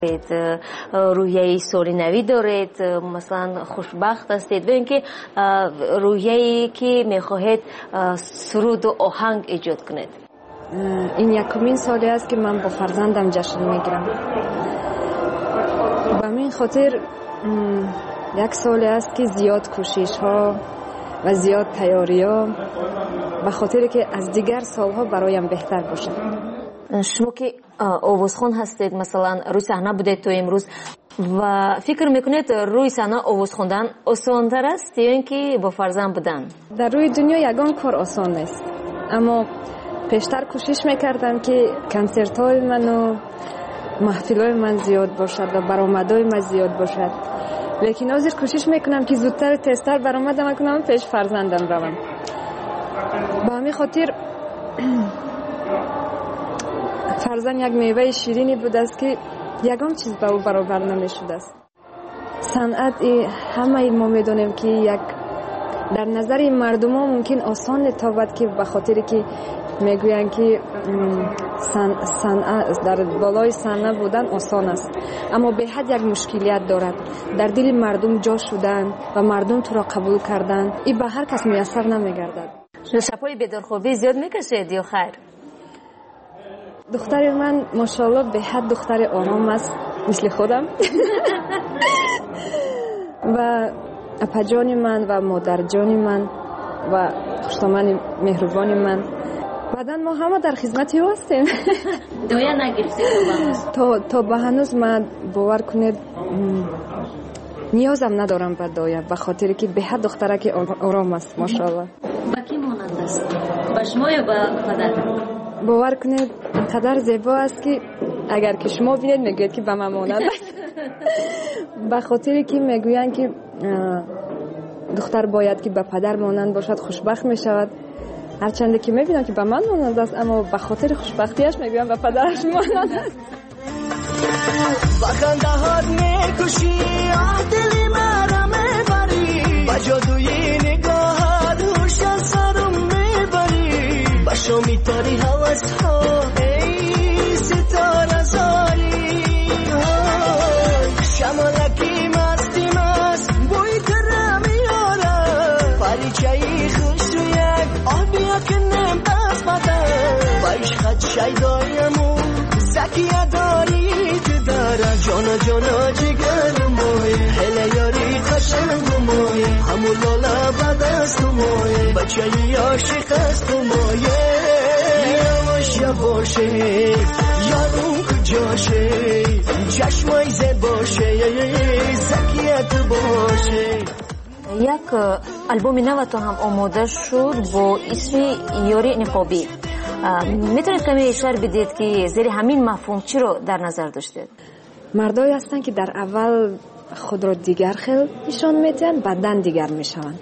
روحیه سولینوی دارید، مثلا خوشبخت هستید و اینکه روحیه‌ای که میخواهید سرود و آهنگ ایجاد کنید؟ این یکمین سالی است که من با فرزندم جشن میگیرم. به همین خاطر یک سالی است که زیاد کوشش ها و زیاد تیاری ها به خاطر که از دیگر سالها برایم بهتر باشه. شما که آوازخوان هستید، مثلا روی صحنه بودید تو امروز و فکر میکنید روی صحنه آواز خوندن آسان‌تر است یا اینکه با فرزند بودن؟ در روی دنیا یگان کار آسان نیست، اما پیشتر کوشش میکردم که کنسرت های من و محفل های من زیاد باشد و برآمدهای من زیاد باشد، لیکن حاضر کوشش میکنم که زودتر تستر برآمدم کنم پیش فرزندم روم. با همین خاطر فرزند یک میوه شیرینی بود است که یگان چیز به او برابر نمیشد است. صنعت همه ما میدونیم که یک در نظر مردم ها ممکن آسان نتابد که به خاطر که میگوین که صنعت در بالای صحنه بودن آسان است، اما به حد یک مشکلیت دارد. در دل مردم جا شدن و مردم تو را قبول کردن این به هر کس میسر نمیگردد. شب‌های بیدارخوابی زیاد میکشید یا خیر؟ دختر من ماشاءالله به حد دختر آرام است، مثل خودم. و اپا جان من و مادر جان من و خوشتامن مهربان من، بعدا ما همه در خدمت او هستیم. دویا نگرفتید تا به هنوز من باور کنید نیازم ندارم به دایه، به خاطر که به حد دختره که آرام است ماشاءالله. با کی مانند است؟ با شما یا با پدر؟ باور کنید اینقدر زیبا است که اگر که شما بینید میگوید که به من مانند است. به خاطر که میگویند که دختر باید که به پدر مانند باشد خوشبخت میشود، هرچند که میبینم که به من مانند است، اما به خاطر خوشبختیش میگویم به پدرش مانند است. با خندهات میکشی دل مرا میبری، با جادوی نگاهات هوش از سرم میبری، با شو میتاری حوث ها ای ستاره زاری، شمالکی مستی مست بوی تره میاره، پریچهی خوش رو یک آبیا که نم دست بدن، با عشقت شیدایمو زکیه داری تو داره، جانا جانا جگر موی هله یاری قشنگ موی همون لالا بد است تو موی بچه ی عاشق است تو موی یواش یواشه یارون کجاشه چشمای زد باشه زکیت باشه. یک البوم نو تو هم آماده شد با اسم یاری نقابی، میتونید کمی اشاره بدید که زیر همین مفهوم چی رو در نظر داشتید؟ مردایی هستند که در اول خود را دیگر خیل نشان میدن، بعدن دیگر میشوند.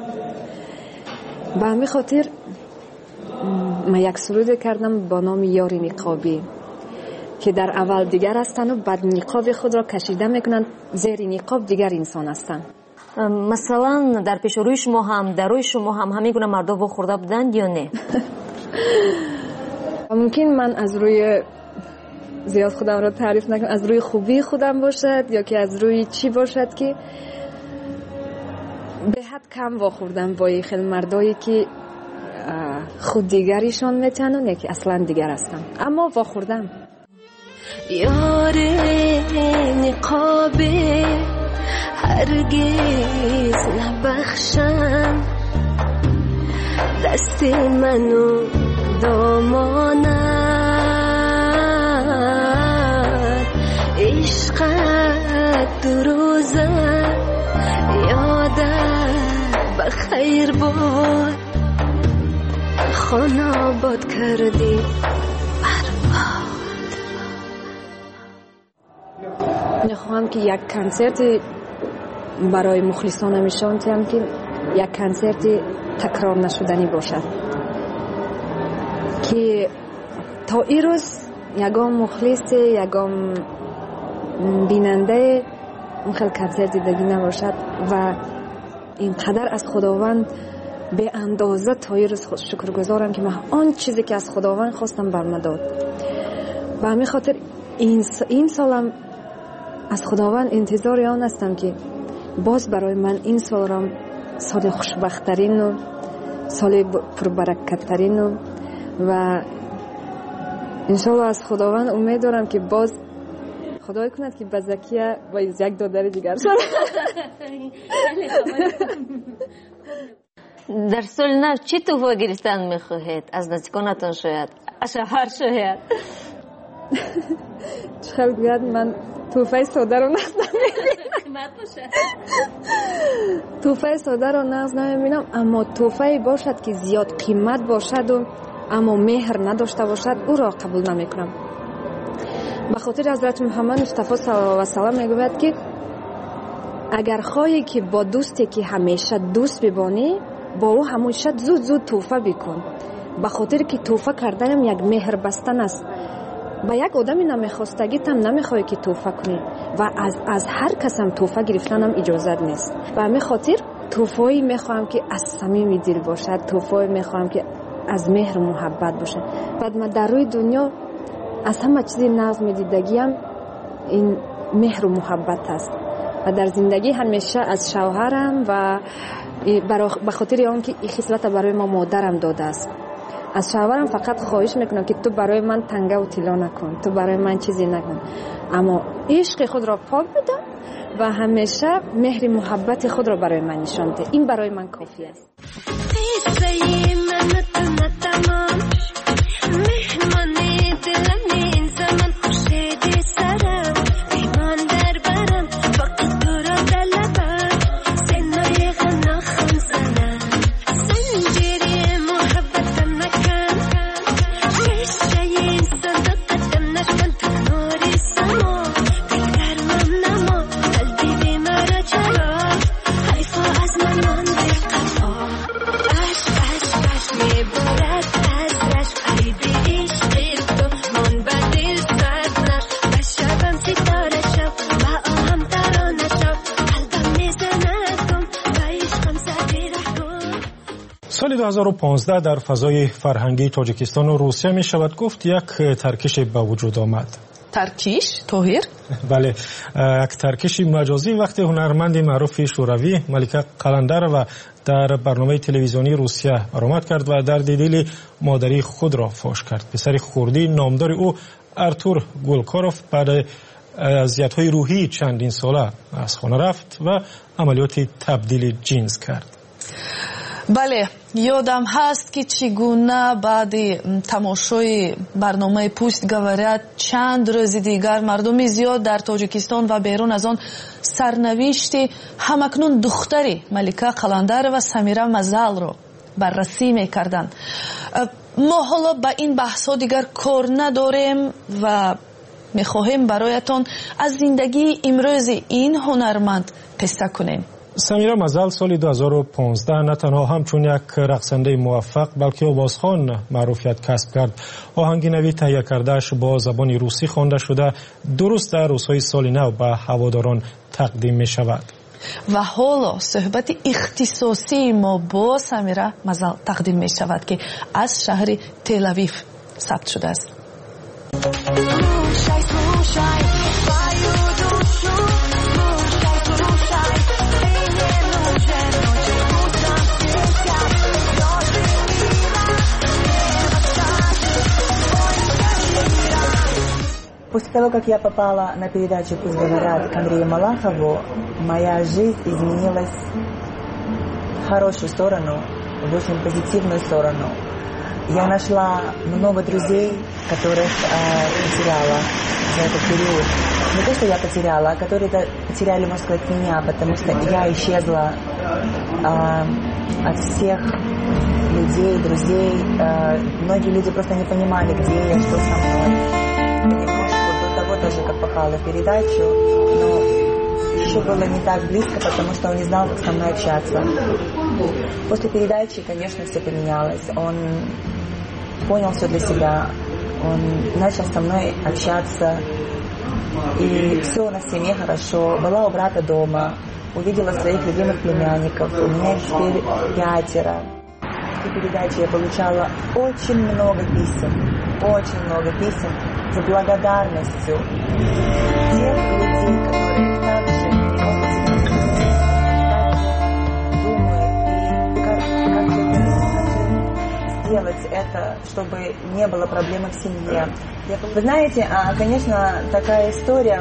به همین خاطر من یک سرود کردم با نام یاری نقابی که در اول دیگر هستند و بعد نقاب خود را کشیده میکنند، زیر نقاب دیگر انسان هستند. مثلا در پیش روی شما هم در روی شما هم همین گونه مردا بخورده بودند یا نه؟ ممکن من از روی زیاد خودم رو تعریف نکنم، از روی خوبی خودم باشد یا که از روی چی باشد که به حد کم واخوردم با خیلی مردایی که خود دیگریشان میتن و که اصلا دیگر هستم، اما واخوردم. یار نقابه هرگز نبخشم، دست منو دامانت عشقت دو روزه یادت بخیر باد، خانه آباد کردی برباد. میخواهم که یک کنسرت برای مخلصانم نشان دهم که یک کنسرت تکرار نشدنی باشد، که تا این روز یگام مخلص یگام بیننده اون خیلی کنسرت دیدگی نباشد و اینقدر از خداوند به اندازه تا این روز شکرگزارم که من آن چیزی که از خداوند خواستم برم داد. و همین خاطر این سالم از خداوند انتظار آن هستم که باز برای من این سال را سال خوشبخت‌ترین و سال پربرکت‌ترین و انشالله از خداوند امید دارم که باز خدای کند که بزکیه با یک دادر دیگر شد. در سال نو چی تحفه گرفتن میخواهید از نزدیکانتان؟ شاید از شوهر، شاید چخل گوید من تحفه ساده رو نقص تحفه ساده رو نقص نمیبینم، اما تحفه باشد که زیاد قیمت باشد و اما مهر نداشته باشد او را قبول نمیکنم. به خاطر حضرت محمد مصطفی صلی الله علیه و سلم میگوید که اگر خواهی که با دوستی که همیشه دوست ببانی با او همیشه زود تحفه بکن، به خاطر که تحفه کردن یک مهر بستن است. با یک آدمی نمیخواستگیت هم نمیخوای که تحفه کنی و از هر کس هم تحفه گرفتن هم اجازت نیست. و همین خاطر تحفه‌ای میخوام که از صمیم دل باشد، تحفه‌ای میخوام که از مهر و محبت باشه. بعد من در روی دنیا از همه چیزی ناز میدیدگیم این مهر و محبت است و در زندگی همیشه از شوهرم و به خاطر آن که این خصلت برای ما مادرم داده است، از شوهرم فقط خواهش میکنم که تو برای من تنگه و طلا نکن، تو برای من چیزی نکن، اما عشق خود را پاک بدم و همیشه مهر محبت خود را برای من نشان ده. این برای من کافی است. سال 2015 در فضای فرهنگی تاجیکستان و روسیه می شود گفت یک ترکش به وجود آمد. ترکیش؟ توهیر؟ بله، یک ترکش مجازی وقتی هنرمند معروف شوروی ملیکا قلندرова در برنامه تلویزیونی روسیه برآمد کرد و درد دل مادری خود را فاش کرد. پسر خردی نامدار او ارتور گولکاروف بعد اذیت‌های روحی چندین ساله از خانه رفت و عملیات تبدیل جنس کرد. بله، یادم هست که چگونه بعد تماشای برنامه پوست گوارد چند روز دیگر مردم زیاد در تاجیکستان و بیرون از آن سرنوشت همکنون دختری ملیکا قلندر و سمیرا مزل را بررسی میکردند. ما حالا به این بحثا دیگر کار نداریم و میخواهیم برایتان از زندگی امروز این هنرمند قصه کنیم. سمیرا مزل سال 2015 نه تنها همچون یک رقصنده موفق بلکه آوازخوان معروفیت کسب کرد. آهنگ نوی تهیه کرده‌اش با زبان روسی خوانده شده درست در روزهای سال نو به هواداران تقدیم می شود. و حالا صحبت اختصاصی ما با سمیرا مزل تقدیم می شود که از شهر تل اویو ثبت شده است. После того, как я попала на передачу «Пусть говорят» к Андрею Малахову, моя жизнь изменилась в хорошую сторону, в очень позитивную сторону. Я нашла много друзей, которых потеряла за этот период. Не то, что я потеряла, а которые потеряли, можно сказать, меня, потому что я исчезла от всех людей, друзей. Многие люди просто не понимали, где я, что со мной. Тоже как попала в передачу, но еще было не так близко, потому что он не знал, как со мной общаться. После передачи, конечно, все поменялось. Он понял все для себя. Он начал со мной общаться. И все у нас в семье хорошо. Была у брата дома. Увидела своих любимых племянников. У меня их теперь 5. После передачи я получала очень много писем. Очень много писем с благодарностью тех людей, чтобы не было проблем в семье. Вы знаете, конечно, такая история,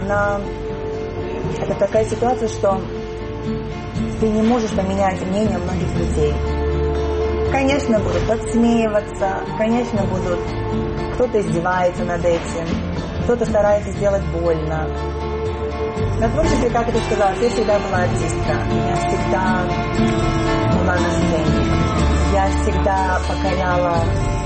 это такая ситуация, что ты не можешь поменять мнение многих людей. Конечно, будут подсмеиваться, конечно, кто-то издевается над этим, кто-то старается сделать больно. На творчестве, как ты сказала, я всегда была артистка. Я всегда была на сцене. Я всегда покоряла.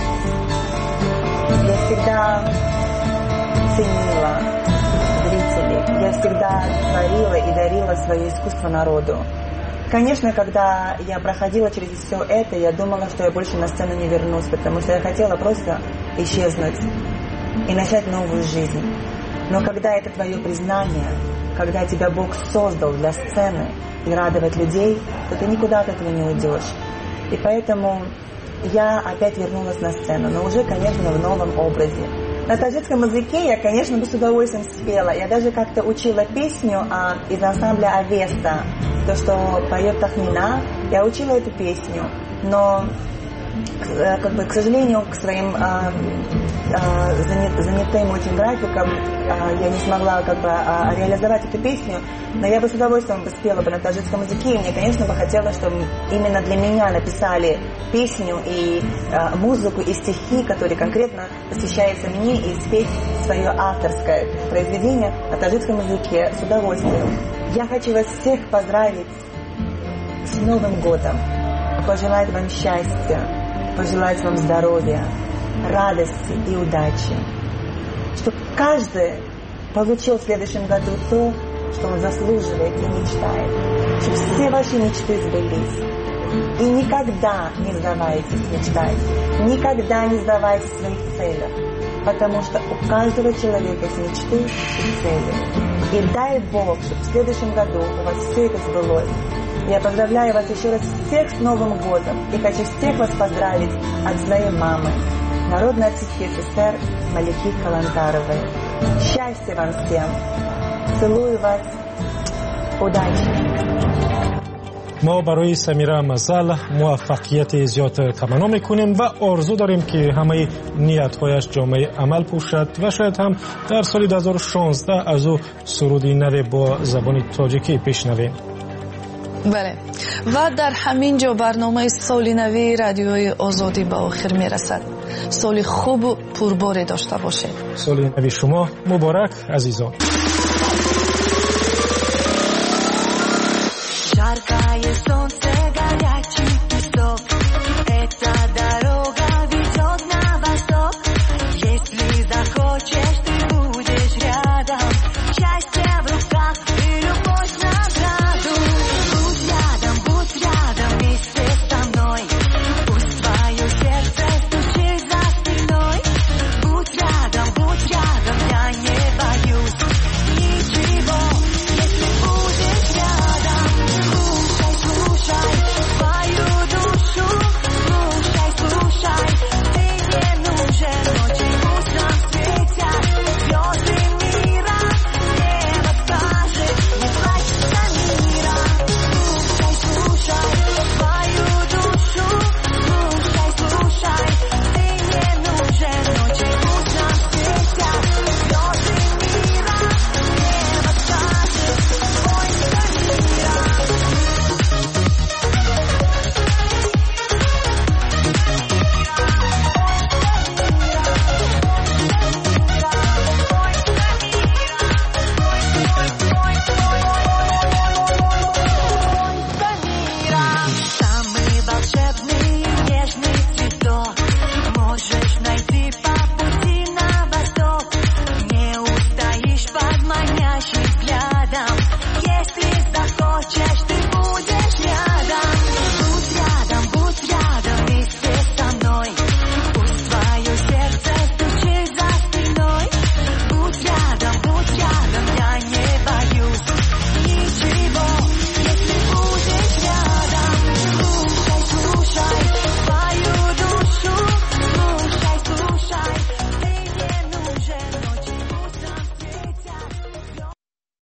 Я всегда ценила зрителей. Я всегда творила и дарила свое искусство народу. Конечно, когда я проходила через все это, я думала, что я больше на сцену не вернусь, потому что я хотела просто исчезнуть и начать новую жизнь. Но когда это твое признание, когда тебя Бог создал для сцены и радовать людей, то ты никуда от этого не уйдешь. И поэтому я опять вернулась на сцену, но уже, конечно, в новом образе. На таджикском языке я, конечно, бы с удовольствием спела. Я даже как-то учила песню из ансамбля «Авеста», то, что поет Тахмина. Я учила эту песню, но, к сожалению, к своим занятым очень графиком я не смогла реализовать эту песню, но я бы с удовольствием спела бы на таджикском языке, и мне, конечно, бы хотелось, чтобы именно для меня написали песню и музыку, и стихи, которые конкретно посвящаются мне, и спеть свое авторское произведение на таджикском языке с удовольствием. Я хочу вас всех поздравить с Новым годом, пожелать вам счастья, пожелать вам здоровья, радости и удачи. Чтобы каждый получил в следующем году то, что он заслуживает и мечтает. Чтобы все ваши мечты сбылись. И никогда не сдавайтесь мечтать. Никогда не сдавайтесь в своих целях. Потому что у каждого человека есть мечты и цели. И дай Бог, чтобы в следующем году у вас все это сбылось. Я поздравляю вас еще раз всех с Новым годом. И хочу всех вас поздравить от своей мамы, народной артистки СССР Малики Калантаровой. Счастья вам всем. Целую вас. Удачи. ما برای سمیرا مزل موفقیت زیاد تمنا میکنیم و آرزو داریم که همه نیت‌هایش جامعه عمل پوشد و شاید هم در سال 2016 از او سرودی نو با زبان تاجیکی بشنویم. بله و در همین جا برنامه سال نوی رادیوی آزادی به آخر میرسد. سال خوب و پرباری داشته باشید. سال نوی شما مبارک عزیزان.